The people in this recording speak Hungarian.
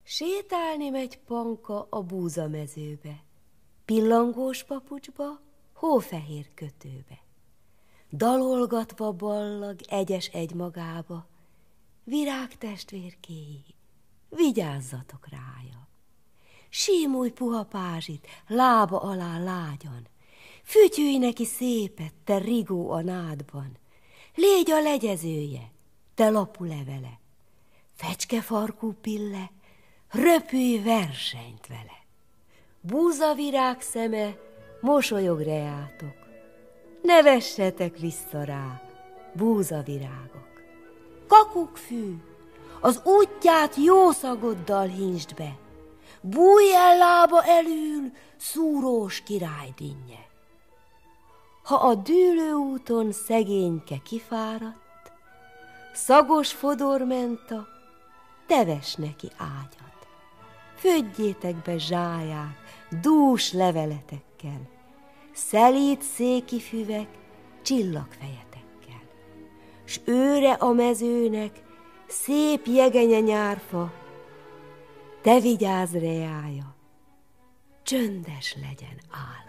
Sétálni megy Panka a búzamezőbe, pillangós papucsba, hófehér kötőbe. Dalolgatva ballag egyes egymagába, virágtestvérkéi, vigyázzatok rája. Símulj puha pázsit, lába alá lágyan, fütyülj neki szépet, te rigó a nádban, légy a legyezője, te lapulevele, fecskefarkú pille, röpülj versenyt vele. Búzavirág szeme, mosolyog reátok, ne vessetek vissza rá, búzavirágok. Kakukkfű, az útját jó szagoddal hintsd be, bújj el lába elől, szúrós királydinnye. Ha a dűlő úton szegényke kifáradt, szagos fodormenta, teves neki ágyat. Födjétek be zsáját dús leveletekkel, szelíd széki füvek csillagfejetekkel, s őre a mezőnek szép jegenye nyárfa, te vigyázz reája, csöndes legyen áll.